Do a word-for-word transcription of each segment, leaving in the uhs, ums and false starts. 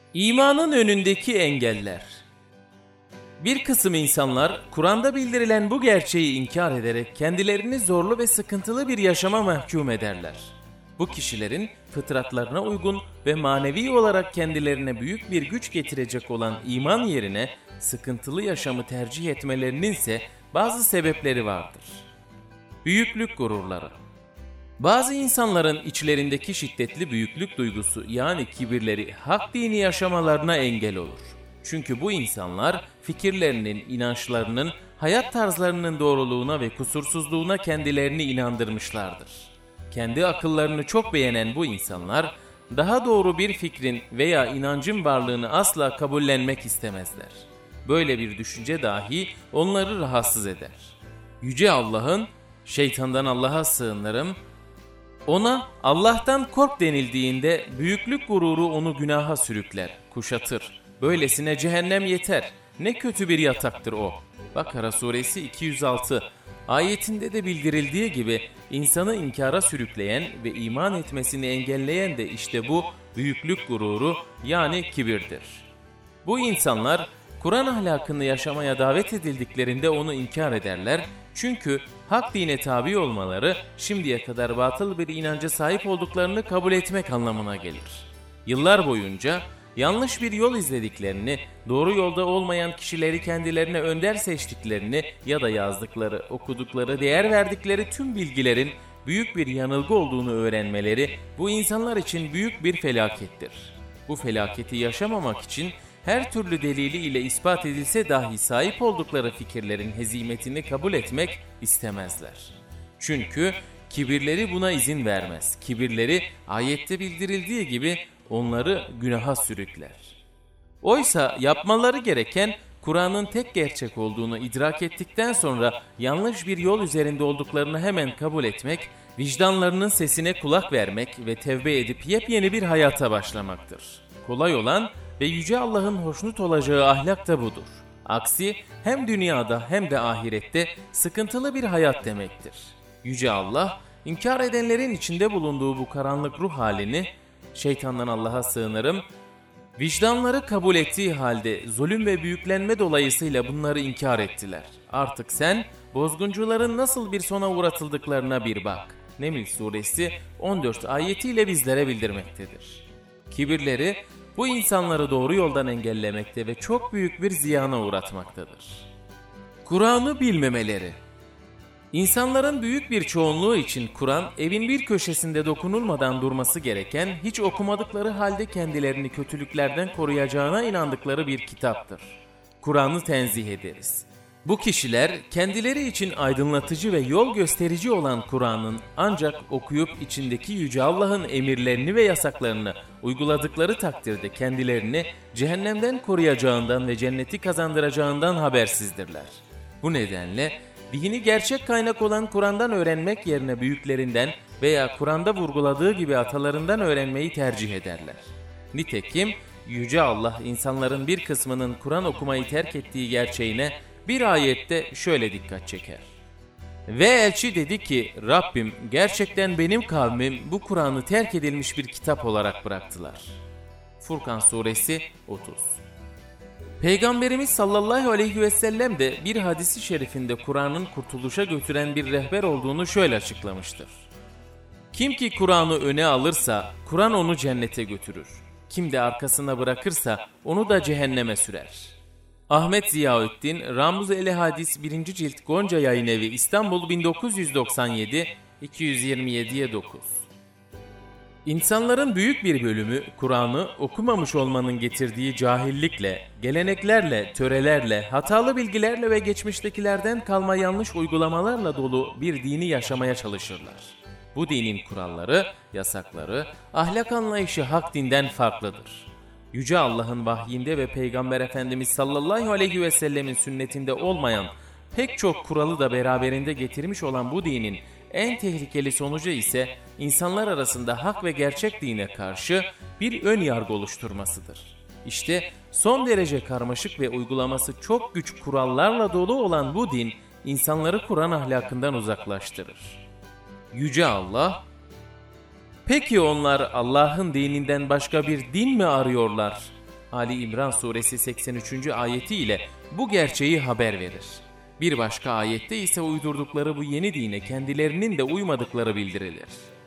İmanın önündeki engeller. Bir kısım insanlar Kur'an'da bildirilen bu gerçeği inkar ederek kendilerini zorlu ve sıkıntılı bir yaşama mahkum ederler. Bu kişilerin fıtratlarına uygun ve manevi olarak kendilerine büyük bir güç getirecek olan iman yerine sıkıntılı yaşamı tercih etmelerinin ise bazı sebepleri vardır. Büyüklük gururları. Bazı insanların içlerindeki şiddetli büyüklük duygusu yani kibirleri hak dini yaşamalarına engel olur. Çünkü bu insanlar fikirlerinin, inançlarının, hayat tarzlarının doğruluğuna ve kusursuzluğuna kendilerini inandırmışlardır. Kendi akıllarını çok beğenen bu insanlar, daha doğru bir fikrin veya inancın varlığını asla kabullenmek istemezler. Böyle bir düşünce dahi onları rahatsız eder. Yüce Allah'ın, "Şeytandan Allah'a sığınırım," ona Allah'tan kork denildiğinde büyüklük gururu onu günaha sürükler, kuşatır. Böylesine cehennem yeter. Ne kötü bir yataktır o. Bakara suresi iki yüz altı. Ayetinde de bildirildiği gibi insanı inkara sürükleyen ve iman etmesini engelleyen de işte bu büyüklük gururu yani kibirdir. Bu insanlar Kur'an ahlakını yaşamaya davet edildiklerinde onu inkar ederler. Çünkü hak dine tabi olmaları şimdiye kadar batıl bir inanca sahip olduklarını kabul etmek anlamına gelir. Yıllar boyunca yanlış bir yol izlediklerini, doğru yolda olmayan kişileri kendilerine önder seçtiklerini ya da yazdıkları, okudukları, değer verdikleri tüm bilgilerin büyük bir yanılgı olduğunu öğrenmeleri bu insanlar için büyük bir felakettir. Bu felaketi yaşamamak için her türlü delili ile ispat edilse dahi sahip oldukları fikirlerin hezimetini kabul etmek istemezler. Çünkü kibirleri buna izin vermez. Kibirleri ayette bildirildiği gibi onları günaha sürükler. Oysa yapmaları gereken Kur'an'ın tek gerçek olduğunu idrak ettikten sonra yanlış bir yol üzerinde olduklarını hemen kabul etmek, vicdanlarının sesine kulak vermek ve tevbe edip yepyeni bir hayata başlamaktır. Kolay olan ve Yüce Allah'ın hoşnut olacağı ahlak da budur. Aksi hem dünyada hem de ahirette sıkıntılı bir hayat demektir. Yüce Allah, inkar edenlerin içinde bulunduğu bu karanlık ruh halini, "Şeytandan Allah'a sığınırım," vicdanları kabul ettiği halde zulüm ve büyüklenme dolayısıyla bunları inkar ettiler. Artık sen bozguncuların nasıl bir sona uğratıldıklarına bir bak. Neml suresi on dört ayetiyle bizlere bildirmektedir. Kibirleri bu insanları doğru yoldan engellemekte ve çok büyük bir ziyana uğratmaktadır. Kur'an'ı bilmemeleri. İnsanların büyük bir çoğunluğu için Kur'an, evin bir köşesinde dokunulmadan durması gereken, hiç okumadıkları halde kendilerini kötülüklerden koruyacağına inandıkları bir kitaptır. Kur'an'ı tenzih ederiz. Bu kişiler kendileri için aydınlatıcı ve yol gösterici olan Kur'an'ın ancak okuyup içindeki Yüce Allah'ın emirlerini ve yasaklarını uyguladıkları takdirde kendilerini cehennemden koruyacağından ve cenneti kazandıracağından habersizdirler. Bu nedenle dini gerçek kaynak olan Kur'an'dan öğrenmek yerine büyüklerinden veya Kur'an'da vurguladığı gibi atalarından öğrenmeyi tercih ederler. Nitekim Yüce Allah insanların bir kısmının Kur'an okumayı terk ettiği gerçeğine bir ayette şöyle dikkat çeker. Ve elçi dedi ki, "Rabbim, gerçekten benim kavmim bu Kur'an'ı terk edilmiş bir kitap olarak bıraktılar." Furkan suresi otuz. Peygamberimiz sallallahu aleyhi ve sellem de bir hadisi şerifinde Kur'an'ın kurtuluşa götüren bir rehber olduğunu şöyle açıklamıştır. Kim ki Kur'an'ı öne alırsa Kur'an onu cennete götürür. Kim de arkasına bırakırsa onu da cehenneme sürer. Ahmet Ziyaüddin, Ramuz-i Hadis birinci cilt Gonca Yayınevi İstanbul bin dokuz yüz doksan yedi iki yüz yirmi yediye dokuz. İnsanların büyük bir bölümü Kur'an'ı okumamış olmanın getirdiği cahillikle, geleneklerle, törelerle, hatalı bilgilerle ve geçmiştekilerden kalma yanlış uygulamalarla dolu bir dini yaşamaya çalışırlar. Bu dinin kuralları, yasakları, ahlak anlayışı hak dinden farklıdır. Yüce Allah'ın vahyinde ve Peygamber Efendimiz sallallahu aleyhi ve sellemin sünnetinde olmayan pek çok kuralı da beraberinde getirmiş olan bu dinin en tehlikeli sonucu ise insanlar arasında hak ve gerçek dine karşı bir ön yargı oluşturmasıdır. İşte son derece karmaşık ve uygulaması çok güç kurallarla dolu olan bu din insanları Kur'an ahlakından uzaklaştırır. Yüce Allah, "Peki onlar Allah'ın dininden başka bir din mi arıyorlar? Ali İmran suresi seksen üçüncü ayeti ile bu gerçeği haber verir. Bir başka ayette ise uydurdukları bu yeni dine kendilerinin de uymadıkları bildirilir.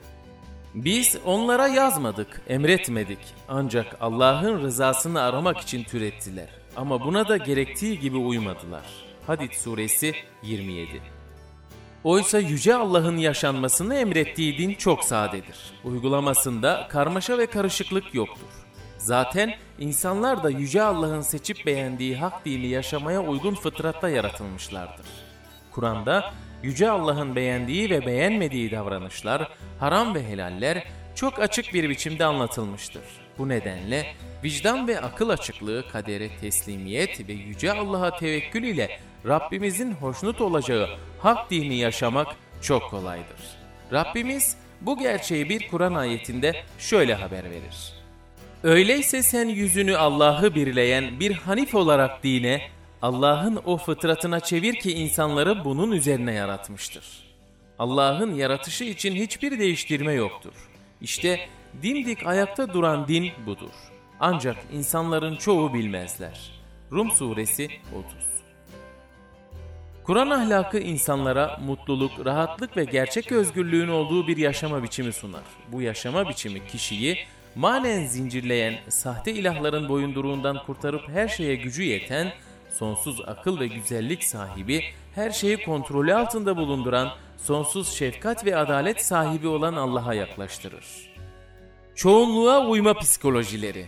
Biz onlara yazmadık, emretmedik. Ancak Allah'ın rızasını aramak için türettiler. Ama buna da gerektiği gibi uymadılar. Hadid suresi yirmi yedi. Oysa Yüce Allah'ın yaşanmasını emrettiği din çok sadedir. Uygulamasında karmaşa ve karışıklık yoktur. Zaten insanlar da Yüce Allah'ın seçip beğendiği hak dini yaşamaya uygun fıtratta yaratılmışlardır. Kur'an'da Yüce Allah'ın beğendiği ve beğenmediği davranışlar, haram ve helaller çok açık bir biçimde anlatılmıştır. Bu nedenle vicdan ve akıl açıklığı, kadere teslimiyet ve Yüce Allah'a tevekkül ile Rabbimizin hoşnut olacağı hak dini yaşamak çok kolaydır. Rabbimiz bu gerçeği bir Kur'an ayetinde şöyle haber verir. Öyleyse sen yüzünü Allah'ı birleyen bir hanif olarak dine, Allah'ın o fıtratına çevir ki insanları bunun üzerine yaratmıştır. Allah'ın yaratışı için hiçbir değiştirme yoktur. İşte dimdik ayakta duran din budur. Ancak insanların çoğu bilmezler. Rum suresi otuz. Kur'an ahlakı insanlara mutluluk, rahatlık ve gerçek özgürlüğün olduğu bir yaşama biçimi sunar. Bu yaşama biçimi kişiyi manen zincirleyen, sahte ilahların boyunduruğundan kurtarıp her şeye gücü yeten, sonsuz akıl ve güzellik sahibi, her şeyi kontrolü altında bulunduran, sonsuz şefkat ve adalet sahibi olan Allah'a yaklaştırır. Çoğunluğa uyma psikolojileri.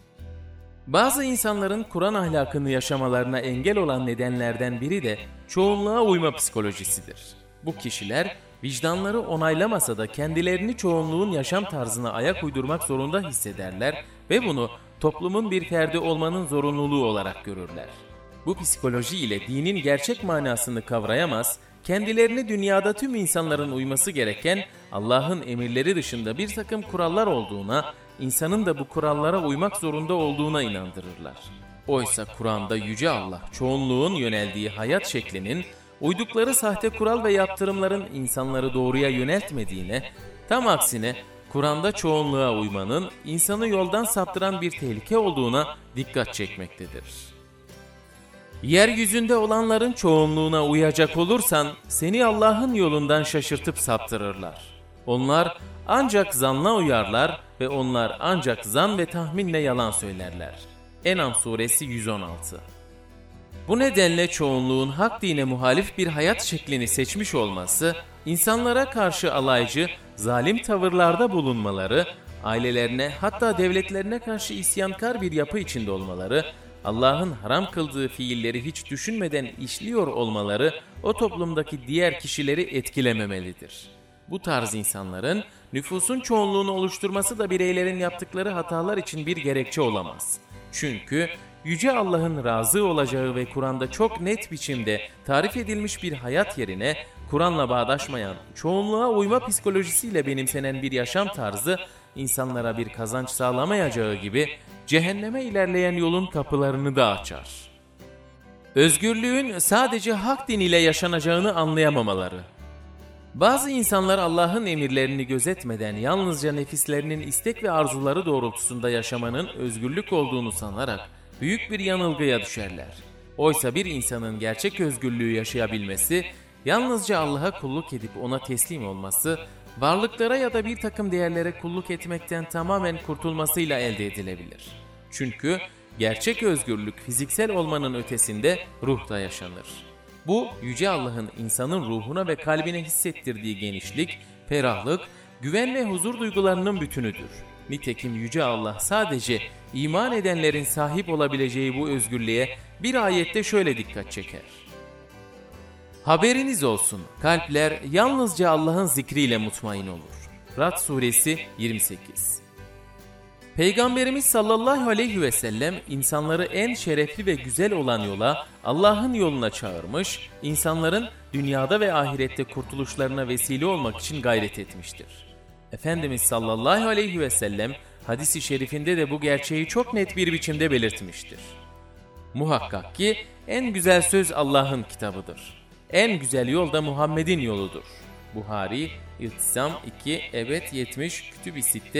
Bazı insanların Kur'an ahlakını yaşamalarına engel olan nedenlerden biri de çoğunluğa uyma psikolojisidir. Bu kişiler vicdanları onaylamasa da kendilerini çoğunluğun yaşam tarzına ayak uydurmak zorunda hissederler ve bunu toplumun bir ferdi olmanın zorunluluğu olarak görürler. Bu psikoloji ile dinin gerçek manasını kavrayamaz, kendilerini dünyada tüm insanların uyması gereken Allah'ın emirleri dışında bir takım kurallar olduğuna, insanın da bu kurallara uymak zorunda olduğuna inandırırlar. Oysa Kur'an'da Yüce Allah çoğunluğun yöneldiği hayat şeklinin, uydukları sahte kural ve yaptırımların insanları doğruya yöneltmediğine, tam aksine Kur'an'da çoğunluğa uymanın insanı yoldan saptıran bir tehlike olduğuna dikkat çekmektedir. Yeryüzünde olanların çoğunluğuna uyacak olursan seni Allah'ın yolundan şaşırtıp saptırırlar. Onlar ancak zanla uyarlar ve onlar ancak zan ve tahminle yalan söylerler. En'am suresi yüz on altı. Bu nedenle çoğunluğun hak dine muhalif bir hayat şeklini seçmiş olması, insanlara karşı alaycı, zalim tavırlarda bulunmaları, ailelerine hatta devletlerine karşı isyankar bir yapı içinde olmaları, Allah'ın haram kıldığı fiilleri hiç düşünmeden işliyor olmaları o toplumdaki diğer kişileri etkilememelidir. Bu tarz insanların nüfusun çoğunluğunu oluşturması da bireylerin yaptıkları hatalar için bir gerekçe olamaz. Çünkü Yüce Allah'ın razı olacağı ve Kur'an'da çok net biçimde tarif edilmiş bir hayat yerine Kur'an'la bağdaşmayan, çoğunluğa uyma psikolojisiyle benimsenen bir yaşam tarzı insanlara bir kazanç sağlamayacağı gibi cehenneme ilerleyen yolun kapılarını da açar. Özgürlüğün sadece hak din ile yaşanacağını anlayamamaları. Bazı insanlar Allah'ın emirlerini gözetmeden yalnızca nefislerinin istek ve arzuları doğrultusunda yaşamanın özgürlük olduğunu sanarak büyük bir yanılgıya düşerler. Oysa bir insanın gerçek özgürlüğü yaşayabilmesi, yalnızca Allah'a kulluk edip ona teslim olması, varlıklara ya da bir takım değerlere kulluk etmekten tamamen kurtulmasıyla elde edilebilir. Çünkü gerçek özgürlük fiziksel olmanın ötesinde ruhta yaşanır. Bu, Yüce Allah'ın insanın ruhuna ve kalbine hissettirdiği genişlik, ferahlık, güven ve huzur duygularının bütünüdür. Nitekim Yüce Allah sadece iman edenlerin sahip olabileceği bu özgürlüğe bir ayette şöyle dikkat çeker. Haberiniz olsun, kalpler yalnızca Allah'ın zikriyle mutmain olur. Ra'd suresi yirmi sekiz. Peygamberimiz sallallahu aleyhi ve sellem insanları en şerefli ve güzel olan yola, Allah'ın yoluna çağırmış, insanların dünyada ve ahirette kurtuluşlarına vesile olmak için gayret etmiştir. Efendimiz sallallahu aleyhi ve sellem hadis-i şerifinde de bu gerçeği çok net bir biçimde belirtmiştir. Muhakkak ki en güzel söz Allah'ın kitabıdır. En güzel yol da Muhammed'in yoludur. Buhari, İltisam iki, Evet yetmiş, Kütüb-i Sitte,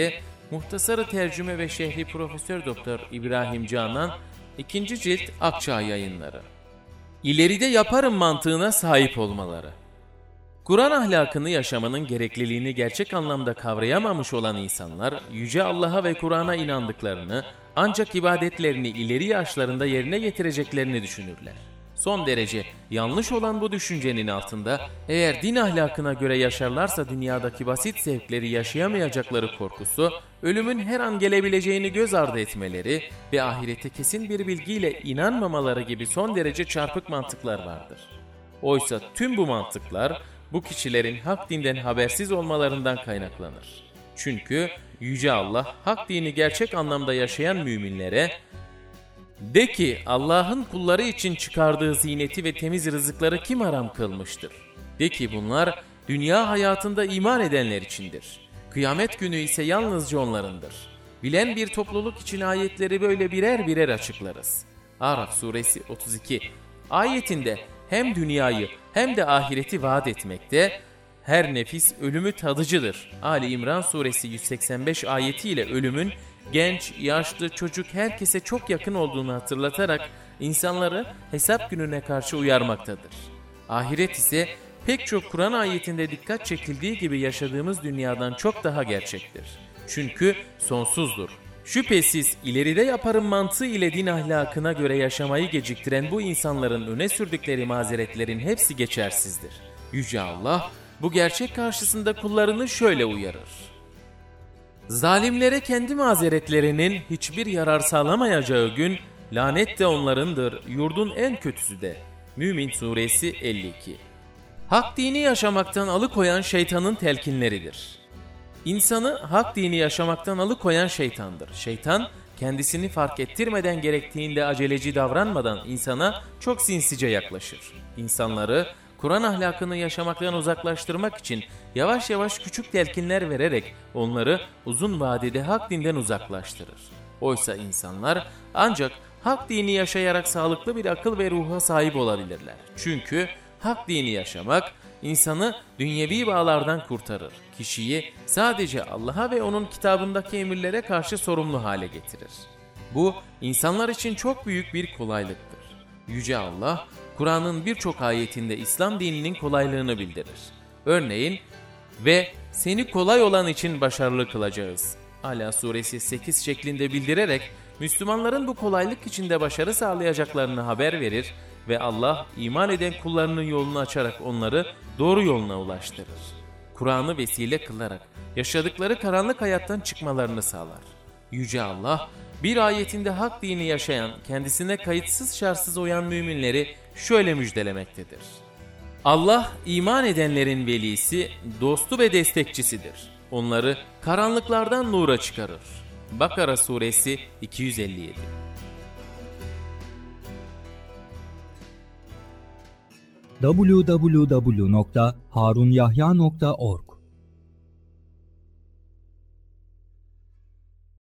Muhtasarı tercüme ve şehri Profesör Doktor İbrahim Canan, ikinci cilt Akçağ Yayınları. İleride yaparım mantığına sahip olmaları. Kur'an ahlakını yaşamanın gerekliliğini gerçek anlamda kavrayamamış olan insanlar, Yüce Allah'a ve Kur'an'a inandıklarını, ancak ibadetlerini ileri yaşlarında yerine getireceklerini düşünürler. Son derece yanlış olan bu düşüncenin altında, eğer din ahlakına göre yaşarlarsa dünyadaki basit zevkleri yaşayamayacakları korkusu, ölümün her an gelebileceğini göz ardı etmeleri ve ahirete kesin bir bilgiyle inanmamaları gibi son derece çarpık mantıklar vardır. Oysa tüm bu mantıklar, bu kişilerin hak dinden habersiz olmalarından kaynaklanır. Çünkü Yüce Allah, hak dini gerçek anlamda yaşayan müminlere, "De ki Allah'ın kulları için çıkardığı zineti ve temiz rızıkları kim haram kılmıştır? De ki bunlar dünya hayatında iman edenler içindir. Kıyamet günü ise yalnızca onlarındır." Bilen bir topluluk için ayetleri böyle birer birer açıklarız. Araf suresi otuz iki ayetinde hem dünyayı hem de ahireti vaat etmekte, her nefis ölümü tadıcıdır. Ali İmran suresi yüz seksen beş ayetiyle ölümün genç, yaşlı, çocuk herkese çok yakın olduğunu hatırlatarak insanları hesap gününe karşı uyarmaktadır. Ahiret ise pek çok Kur'an ayetinde dikkat çekildiği gibi yaşadığımız dünyadan çok daha gerçektir. Çünkü sonsuzdur. Şüphesiz ileride yaparım mantığı ile din ahlakına göre yaşamayı geciktiren bu insanların öne sürdükleri mazeretlerin hepsi geçersizdir. Yüce Allah bu gerçek karşısında kullarını şöyle uyarır: "Zalimlere kendi mazeretlerinin hiçbir yarar sağlamayacağı gün lanet de onlarındır, yurdun en kötüsü de." Mümin suresi elli iki. Hak dini yaşamaktan alıkoyan şeytanın telkinleridir. İnsanı hak dini yaşamaktan alıkoyan şeytandır. Şeytan, kendisini fark ettirmeden gerektiğinde aceleci davranmadan insana çok sinsice yaklaşır. İnsanları Kur'an ahlakını yaşamaktan uzaklaştırmak için yavaş yavaş küçük telkinler vererek onları uzun vadede hak dinden uzaklaştırır. Oysa insanlar ancak hak dini yaşayarak sağlıklı bir akıl ve ruha sahip olabilirler. Çünkü hak dini yaşamak insanı dünyevi bağlardan kurtarır. Kişiyi sadece Allah'a ve onun kitabındaki emirlere karşı sorumlu hale getirir. Bu insanlar için çok büyük bir kolaylıktır. Yüce Allah, Kur'an'ın birçok ayetinde İslam dininin kolaylığını bildirir. Örneğin, "Ve seni kolay olan için başarılı kılacağız." Ala suresi sekiz şeklinde bildirerek Müslümanların bu kolaylık içinde başarı sağlayacaklarını haber verir ve Allah iman eden kullarının yolunu açarak onları doğru yoluna ulaştırır. Kur'an'ı vesile kılarak yaşadıkları karanlık hayattan çıkmalarını sağlar. Yüce Allah bir ayetinde hak dini yaşayan, kendisine kayıtsız şartsız uyan müminleri şöyle müjdelemektedir: "Allah iman edenlerin velisi, dostu ve destekçisidir. Onları karanlıklardan nura çıkarır." Bakara suresi iki yüz elli yedi. double-u double-u double-u nokta harunyahya nokta org